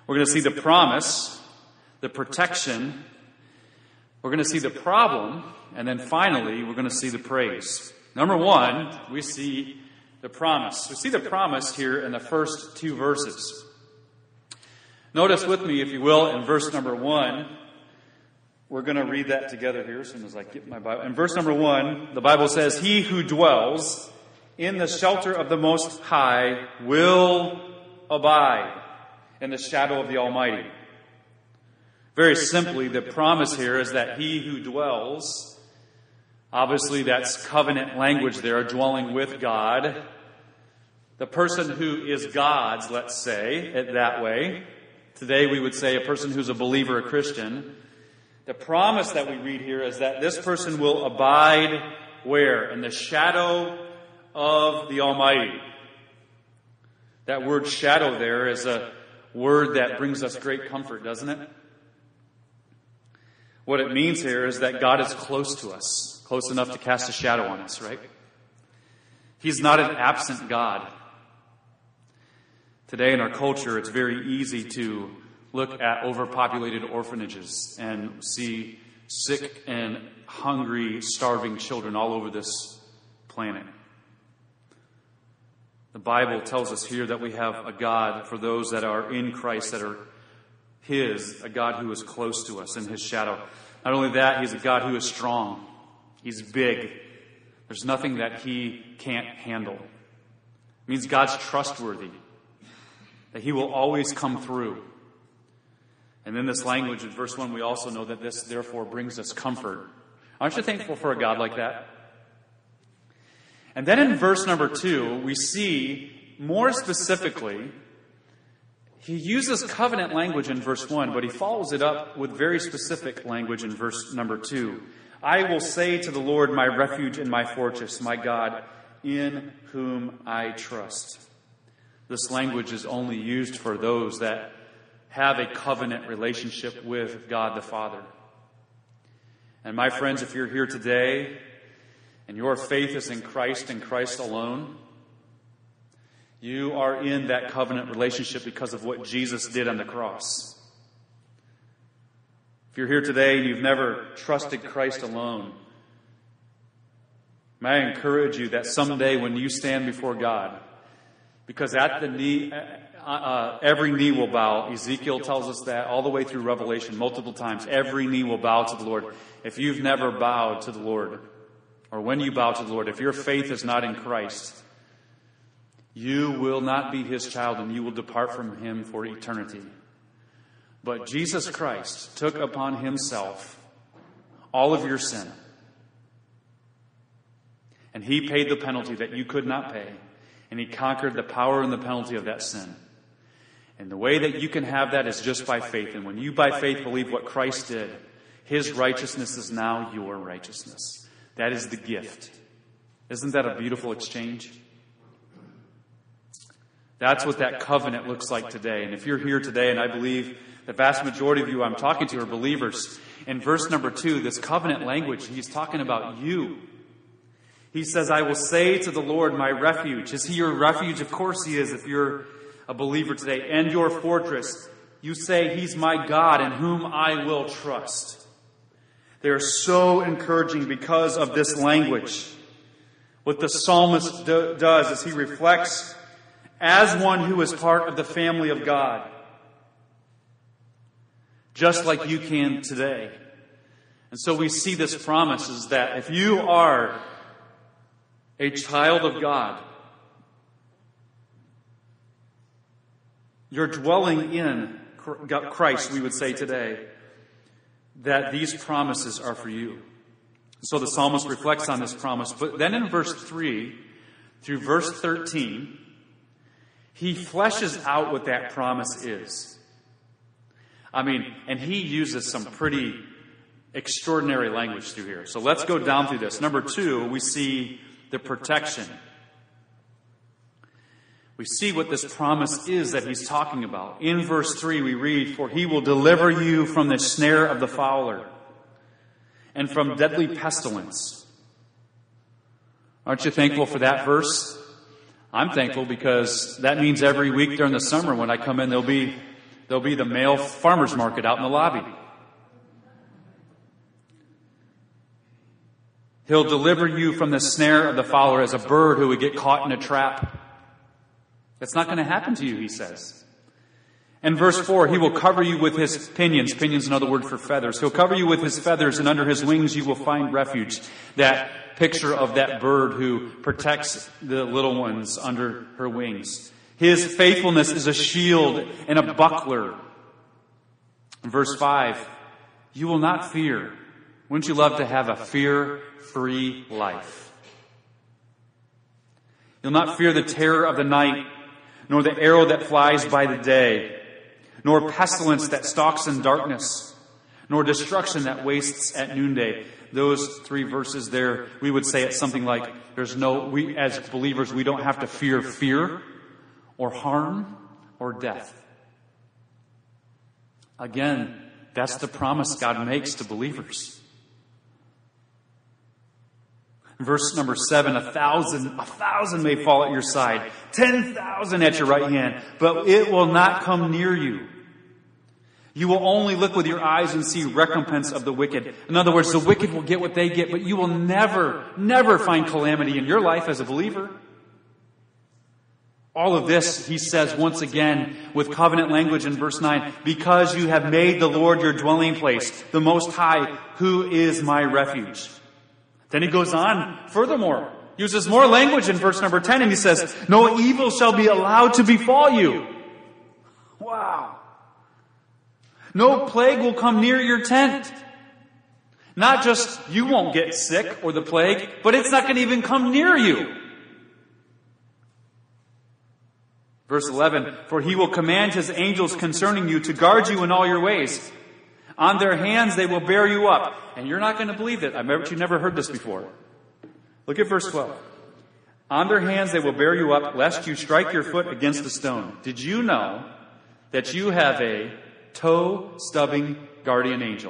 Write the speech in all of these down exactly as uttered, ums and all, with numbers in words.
We're going to see the promise, the protection. We're going to see the problem. And then finally, we're going to see the praise. Number one, we see the promise. We see the promise here in the first two verses. Notice with me, if you will, in verse number one. We're going to read that together here as soon as I get my Bible. In verse number one, the Bible says, "He who dwells in the shelter of the Most High will abide in the shadow of the Almighty." Very simply, the promise here is that he who dwells, obviously that's covenant language there, dwelling with God. The person who is God's, let's say it that way. Today we would say a person who's a believer, a Christian. The promise that we read here is that this person will abide where? In the shadow of the Almighty. That word shadow there is a word that brings us great comfort, doesn't it? What it means here is that God is close to us, close enough to cast a shadow on us, right? He's not an absent God. Today in our culture, it's very easy to look at overpopulated orphanages and see sick and hungry, starving children all over this planet. The Bible tells us here that we have a God for those that are in Christ, that are His, a God who is close to us in His shadow. Not only that, He's a God who is strong. He's big. There's nothing that He can't handle. It means God's trustworthy, that He will always come through. And in this language, in verse one, we also know that this therefore brings us comfort. Aren't you thankful for a God like that? And then in verse number two, we see more specifically, he uses covenant language in verse one, but he follows it up with very specific language in verse number two. "I will say to the Lord, my refuge and my fortress, my God, in whom I trust." This language is only used for those that have a covenant relationship with God the Father. And my friends, if you're here today and your faith is in Christ and Christ alone, you are in that covenant relationship because of what Jesus did on the cross. If you're here today and you've never trusted Christ alone, may I encourage you that someday when you stand before God, because at the knee, uh, uh, every knee will bow. Ezekiel tells us that all the way through Revelation, multiple times. Every knee will bow to the Lord. If you've never bowed to the Lord, or when you bow to the Lord, if your faith is not in Christ, you will not be His child and you will depart from Him for eternity. But Jesus Christ took upon Himself all of your sin. And He paid the penalty that you could not pay. And He conquered the power and the penalty of that sin. And the way that you can have that is just by faith. And when you by faith believe what Christ did, His righteousness is now your righteousness. That is the gift. Isn't that a beautiful exchange? That's what that covenant looks like today. And if you're here today, and I believe the vast majority of you I'm talking to are believers, in verse number two, this covenant language, He's talking about you. He says, "I will say to the Lord, my refuge." Is He your refuge? Of course He is if you're a believer today. "And your fortress." You say, "He's my God in whom I will trust." They're so encouraging because of this language. What the psalmist do- does is he reflects as one who is part of the family of God. Just like you can today. And so we see this promise is that if you are a child of God, you're dwelling in Christ, we would say today, that these promises are for you. So the psalmist reflects on this promise. But then in verse three through verse thirteen, he fleshes out what that promise is. I mean, and he uses some pretty extraordinary language through here. So let's go down through this. Number two, we see the protection. We see what this promise is that he's talking about. In verse three we read, "For He will deliver you from the snare of the fowler and from deadly pestilence." Aren't you thankful for that verse? I'm thankful because that means every week during the summer when I come in, there'll be There'll be the male farmer's market out in the lobby. He'll deliver you from the snare of the fowler as a bird who would get caught in a trap. That's not going to happen to you, he says. And verse four, he will cover you with his pinions. Pinions is another word for feathers. He'll cover you with his feathers, and under his wings you will find refuge. That picture of that bird who protects the little ones under her wings. His faithfulness is a shield and a buckler. Verse five, you will not fear. Wouldn't you love to have a fear-free life? You'll not fear the terror of the night, nor the arrow that flies by the day, nor pestilence that stalks in darkness, nor destruction that wastes at noonday. Those three verses there, we would say it's something like, there's no, we as believers, we don't have to fear fear or harm or death. Again, that's the promise God makes to believers. Verse number seven, a thousand, a thousand may fall at your side, ten thousand at your right hand, but it will not come near you. You will only look with your eyes and see recompense of the wicked. In other words, the wicked will get what they get, but you will never, never find calamity in your life as a believer. All of this, he says once again with covenant language in verse nine, because you have made the Lord your dwelling place, the Most High, who is my refuge. Then he goes on, furthermore, uses more language in verse number ten, and he says, no evil shall be allowed to befall you. Wow. No plague will come near your tent. Not just you won't get sick or the plague, but it's not going to even come near you. Verse eleven, for he will command his angels concerning you to guard you in all your ways. On their hands they will bear you up. And you're not going to believe it. I bet you never heard this before. Look at verse twelve. On their hands they will bear you up, lest you strike your foot against a stone. Did you know that you have a toe-stubbing guardian angel?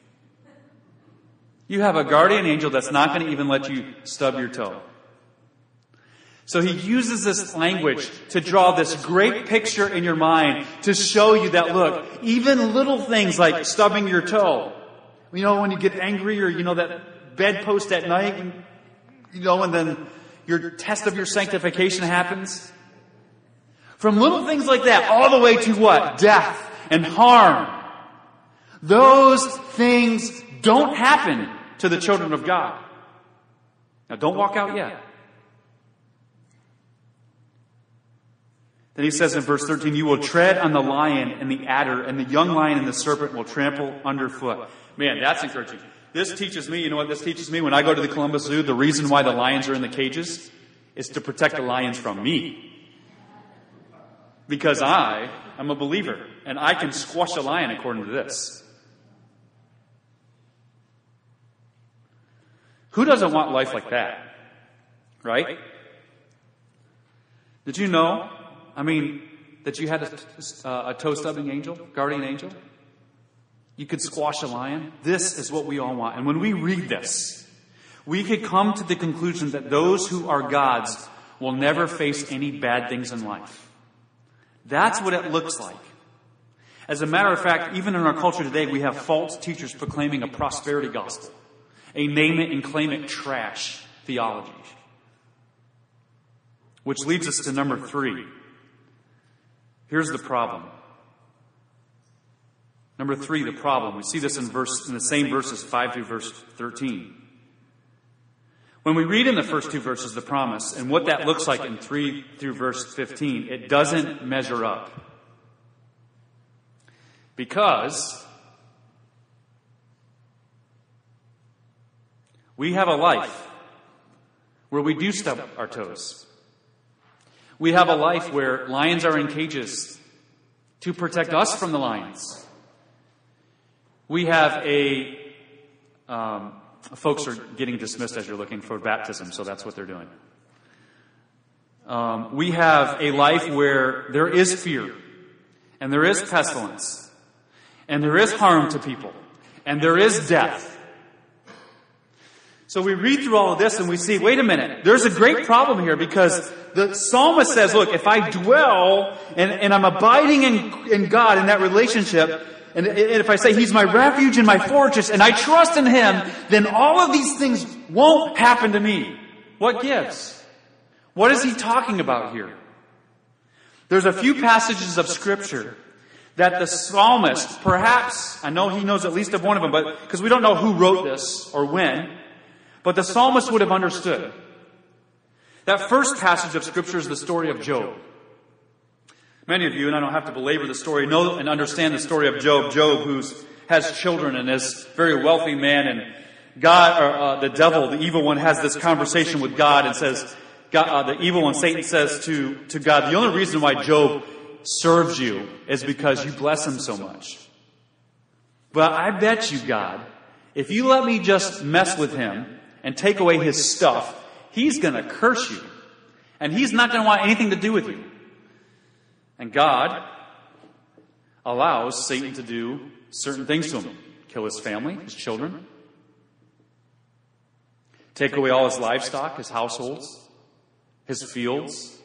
You have a guardian angel that's not going to even let you stub your toe. So he uses this language to draw this great picture in your mind to show you that, look, even little things like stubbing your toe, you know, when you get angry, or, you know, that bedpost at night, when, you know, and then your test of your sanctification happens. From little things like that all the way to what? Death and harm. Those things don't happen to the children of God. Now, don't walk out yet. Then he says in verse thirteen, you will tread on the lion and the adder, and the young lion and the serpent will trample underfoot. Man, that's encouraging. This teaches me, you know what this teaches me? When I go to the Columbus Zoo, the reason why the lions are in the cages is to protect the lions from me. Because I am a believer, and I can squash a lion according to this. Who doesn't want life like that? Right? Did you know, I mean, that you had a, uh, a toe-stubbing angel, guardian angel? You could squash a lion. This is what we all want. And when we read this, we could come to the conclusion that those who are God's will never face any bad things in life. That's what it looks like. As a matter of fact, even in our culture today, we have false teachers proclaiming a prosperity gospel, a name it and claim it trash theology. Which leads us to number three. Here's the problem. Number three, the problem. We see this in verse in the same verses, five through verse thirteen. When we read in the first two verses the promise and what that looks like in three through verse fifteen, it doesn't measure up. Because we have a life where we do stub our toes. We have a life where lions are in cages to protect us from the lions. We have a, um, folks are getting dismissed as you're looking for baptism, so that's what they're doing. Um, we have a life where there is fear, and there is pestilence, and there is harm to people, and there is death. So we read through all of this and we see, wait a minute, there's a great problem here because the psalmist says, look, if I dwell and, and I'm abiding in, in God in that relationship, and if I say He's my refuge and my fortress and I trust in Him, then all of these things won't happen to me. What gives? What is he talking about here? There's a few passages of Scripture that the psalmist, perhaps, I know he knows at least of one of them, but because we don't know who wrote this or when, but the psalmist would have understood. That first passage of Scripture is the story of Job. Many of you, and I don't have to belabor the story, know and understand the story of Job. Job, who has children and is a very wealthy man, and God, or uh, the devil, the evil one, has this conversation with God and says, God, uh, the evil one, Satan, says to, to God, the only reason why Job serves you is because you bless him so much. But I bet you, God, if you let me just mess with him and take away his stuff, he's going to curse you. And he's not going to want anything to do with you. And God allows Satan to do certain things to him. Kill his family, his children. Take away all his livestock, his households, his fields.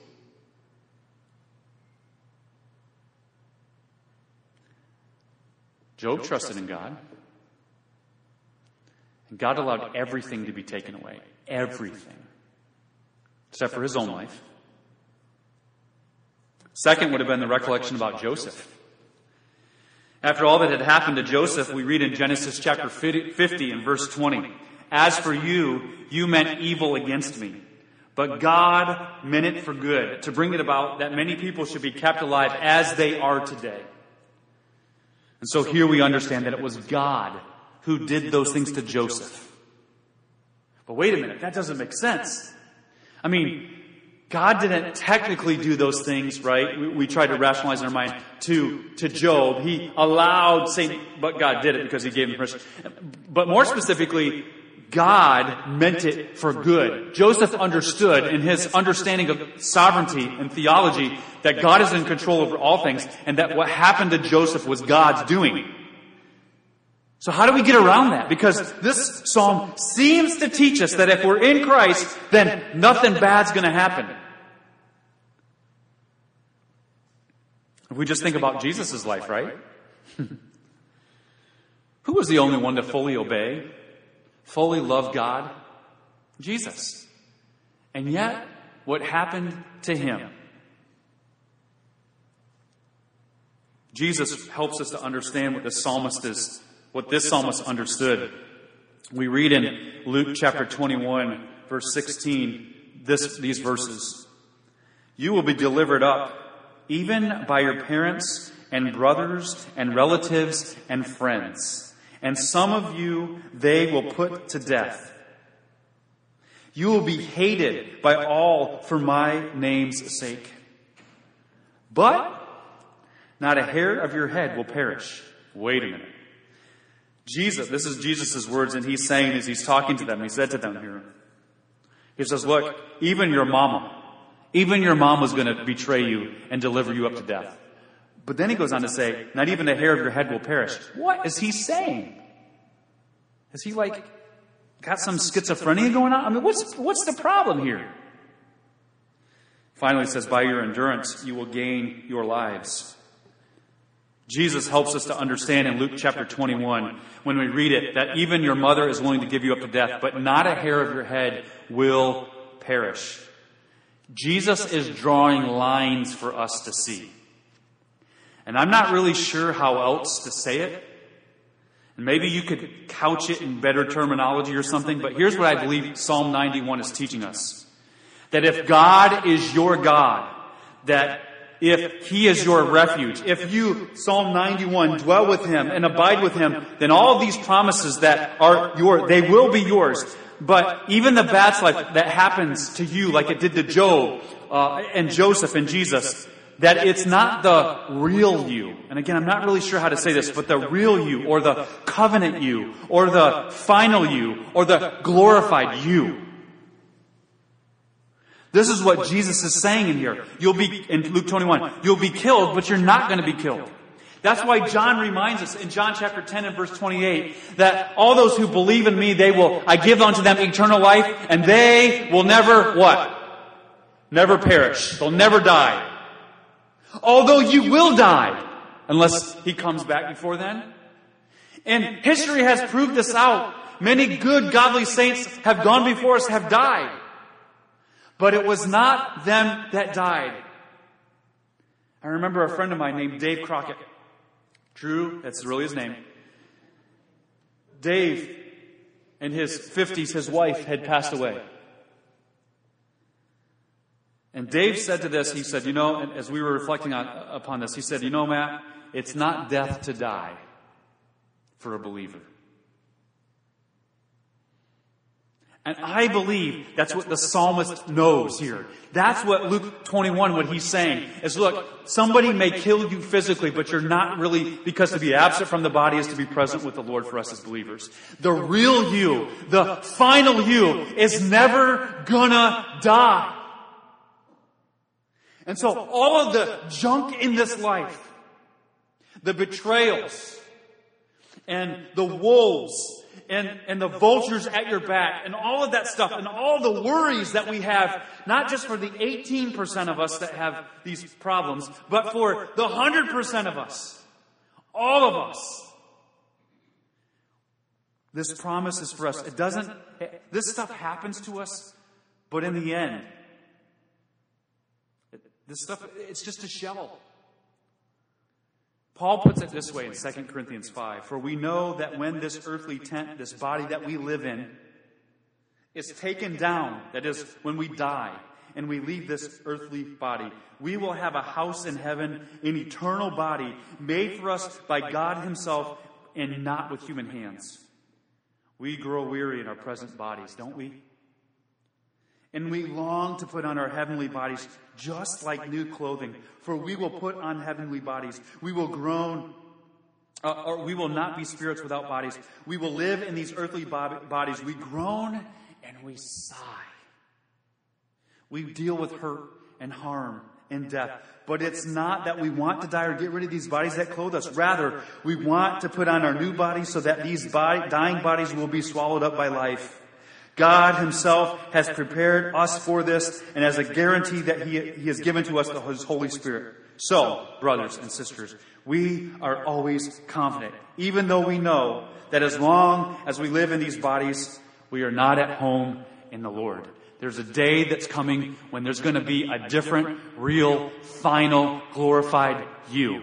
Job trusted in God. And God allowed everything to be taken away. Everything. Except for his own life. Second would have been the recollection about Joseph. After all that had happened to Joseph, we read in Genesis chapter fifty and verse twenty, "As for you, you meant evil against me, but God meant it for good, to bring it about that many people should be kept alive as they are today." And so here we understand that it was God who did those things to Joseph. But wait a minute, that doesn't make sense. I mean, God didn't technically do those things, right? We, we try to rationalize in our mind to, to Job. He allowed Satan, but God did it because he gave him permission. But more specifically, God meant it for good. Joseph understood in his understanding of sovereignty and theology that God is in control over all things and that what happened to Joseph was God's doing. So how do we get around that? Because this psalm seems to teach us that if we're in Christ, then nothing bad's going to happen. If we just think about Jesus' life, right? Who was the only one to fully obey, fully love God? Jesus. And yet, what happened to him? Jesus helps us to understand what the psalmist is, what this psalmist understood. We read in Luke chapter twenty-one, verse sixteen, this, these verses. "You will be delivered up, even by your parents and brothers and relatives and friends. And some of you they will put to death. You will be hated by all for my name's sake. But not a hair of your head will perish." Wait a minute. Jesus, this is Jesus' words, and he's saying as he's talking to them, he said to them here, he says, look, even your mama, even your mom was going to betray you and deliver you up to death. But then he goes on to say, not even a hair of your head will perish. What is he saying? Is he like, got some schizophrenia going on? I mean, what's, what's the problem here? Finally, it says, by your endurance, you will gain your lives. Jesus helps us to understand in Luke chapter twenty-one, when we read it, that even your mother is willing to give you up to death, but not a hair of your head will perish. Jesus is drawing lines for us to see. And I'm not really sure how else to say it. And maybe you could couch it in better terminology or something, but here's what I believe Psalm ninety-one is teaching us. That if God is your God, that if He is your refuge, if you, Psalm ninety-one, dwell with Him and abide with Him, then all of these promises that are your, they will be yours. But even the bad stuff that happens to you, like it did to Job uh, and Joseph and Jesus, that it's not the real you. And again, I'm not really sure how to say this, but the real you, or the covenant you, or the final you, or the glorified you. This is what Jesus is saying in here. You'll be, in Luke twenty-one, you'll be killed, but you're not going to be killed. That's why John reminds us in John chapter ten and verse twenty-eight that all those who believe in me, they will, I give unto them eternal life, and they will never, what? Never perish. They'll never die. Although you will die, unless he comes back before then. And history has proved this out. Many good, godly saints have gone before us, have died. But it was not them that died. I remember a friend of mine named Dave Crockett. Drew, that's really his name. Dave, in his fifties, his wife had passed away. And Dave said to this, he said, you know, and as we were reflecting on, upon this, he said, you know, Matt, it's not death to die for a believer. And I believe that's what the psalmist knows here. That's what Luke twenty-one, what he's saying, is look, somebody may kill you physically, but you're not really, because to be absent from the body is to be present with the Lord for us as believers. The real you, the final you, is never gonna die. And so all of the junk in this life, the betrayals, and the wolves, and, and the vultures at your back, and all of that stuff, and all the worries that we have, not just for the eighteen percent of us that have these problems, but for the one hundred percent of us, all of us. This promise is for us. It doesn't, this stuff happens to us, but in the end, this stuff, it's just a shell. Paul puts it this way in Second Corinthians five. For we know that when this earthly tent, this body that we live in, is taken down, that is, when we die, and we leave this earthly body, we will have a house in heaven, an eternal body, made for us by God himself, and not with human hands. We grow weary in our present bodies, don't we? And we long to put on our heavenly bodies just like new clothing. For we will put on heavenly bodies. We will groan, uh, or we will not be spirits without bodies. We will live in these earthly bodies. We groan and we sigh. We deal with hurt and harm and death. But it's not that we want to die or get rid of these bodies that clothe us. Rather, we want to put on our new bodies so that these body, dying bodies will be swallowed up by life. God himself has prepared us for this, and as a guarantee that he, he has given to us the, his Holy Spirit. So, brothers and sisters, we are always confident, even though we know that as long as we live in these bodies, we are not at home in the Lord. There's a day that's coming when there's going to be a different, real, final, glorified you.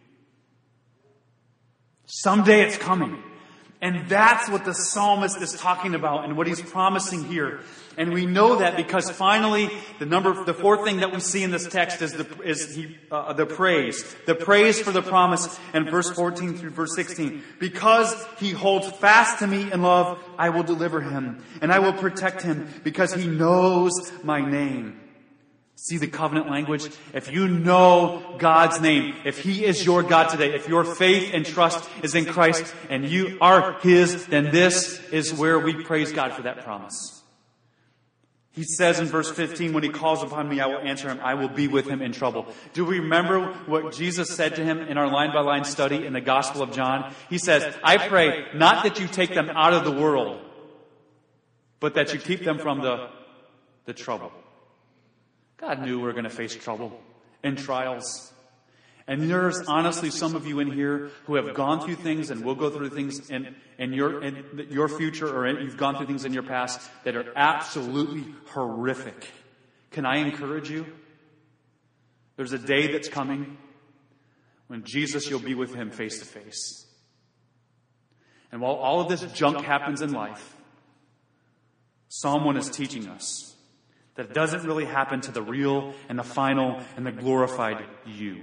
Someday it's coming. And that's what the psalmist is talking about and what he's promising here. And we know that because finally, the number, the fourth thing that we see in this text is the, is he, uh, the praise. The praise for the promise in verse fourteen through verse sixteen. Because he holds fast to me in love, I will deliver him. And I will protect him because he knows my name. See the covenant language? If you know God's name, if he is your God today, if your faith and trust is in Christ and you are his, then this is where we praise God for that promise. He says in verse fifteen, when he calls upon me, I will answer him. I will be with him in trouble. Do we remember what Jesus said to him in our line-by-line study in the Gospel of John? He says, I pray not that you take them out of the world, but that you keep them from the, the trouble. God knew we were going to face trouble and trials. And there's honestly some of you in here who have gone through things and will go through things in, in, your, in your future, or in, you've gone through things in your past that are absolutely horrific. Can I encourage you? There's a day that's coming when Jesus, you'll be with him face to face. And while all of this junk happens in life, Psalm one is teaching us that it doesn't really happen to the real and the final and the glorified you.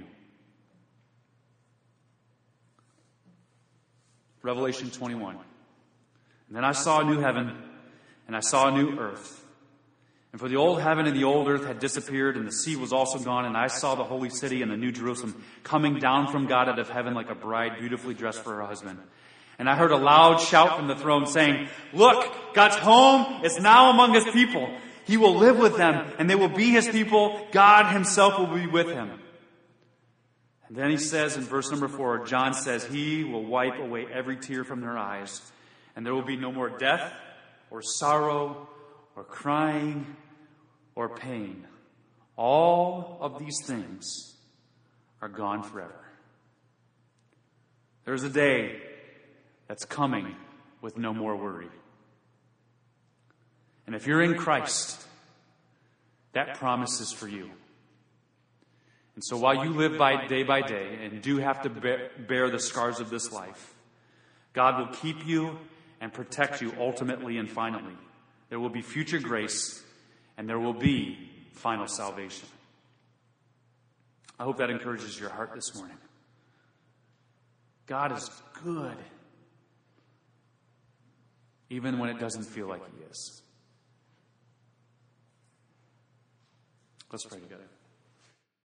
Revelation twenty-one. And then I saw a new heaven and I saw a new earth. And for the old heaven and the old earth had disappeared, and the sea was also gone, and I saw the holy city and the new Jerusalem coming down from God out of heaven like a bride beautifully dressed for her husband. And I heard a loud shout from the throne saying, look, God's home is now among his people. He will live with them, and they will be his people. God himself will be with him. And then he says in verse number four, John says, he will wipe away every tear from their eyes, and there will be no more death or sorrow or crying or pain. All of these things are gone forever. There's a day that's coming with no more worry. And if you're in Christ, that promise is for you. And so while you live by day by day and do have to bear, bear the scars of this life, God will keep you and protect you ultimately and finally. There will be future grace and there will be final salvation. I hope that encourages your heart this morning. God is good, even when it doesn't feel like he is. Let's pray together.